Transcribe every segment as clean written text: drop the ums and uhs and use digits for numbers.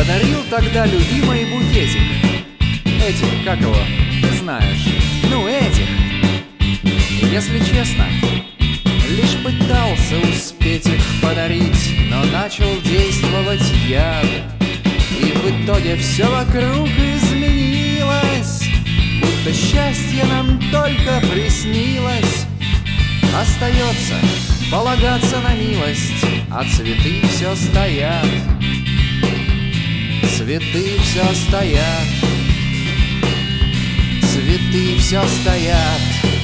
Подарил тогда любимый букетик. Этих, как его, ты знаешь, ну этих. И если честно, лишь пытался успеть их подарить, но начал действовать яд. И в итоге все вокруг изменилось, будто счастье нам только приснилось. Остается полагаться на милость, а цветы все стоят. Цветы все стоят. Цветы все стоят.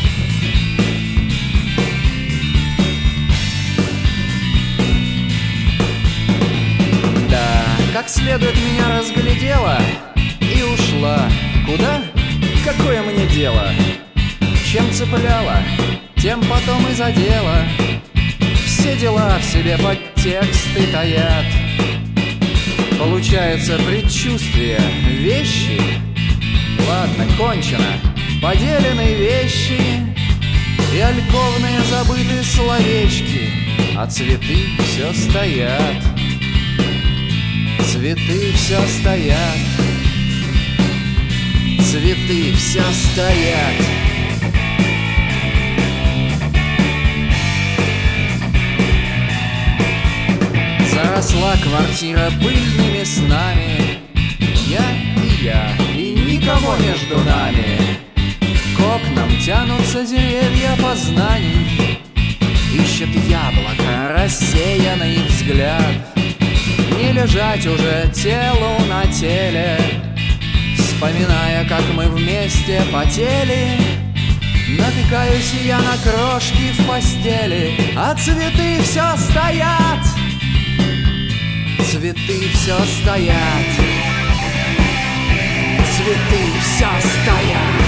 Да, как следует меня разглядела и ушла. Куда? Какое мне дело? Чем цепляла, тем потом и задела. Все дела в себе подтексты таят. Получается предчувствие вещи. Ладно, кончено. Поделены вещи и альковные забыты словечки, а цветы все стоят. Цветы все стоят. Цветы все стоят. Заросла квартира пыльными снами. Я, и никого между нами. К окнам тянутся деревья познаний. Ищет яблоко рассеянный взгляд. Не лежать уже телу на теле, вспоминая, как мы вместе потели. Натыкаюсь я на крошки в постели, а цветы все стоят. Цветы все стоят. Цветы все стоят.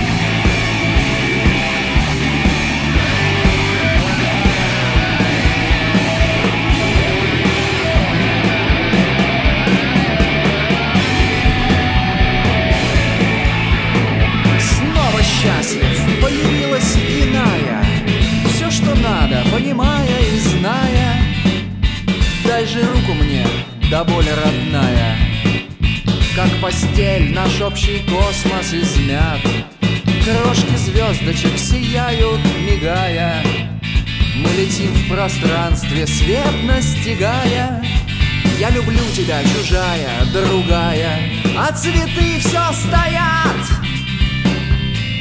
Снова счастлив, появилась иная. Все, что надо, понимая и зная. Дай же руку мне, до боли родная. Как постель наш общий космос измят. Крошки звездочек сияют, мигая. Мы летим в пространстве, свет настигая. Я люблю тебя, чужая, другая, а цветы все стоят.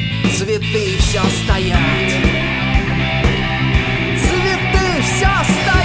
Цветы все стоят. Цветы все стоят.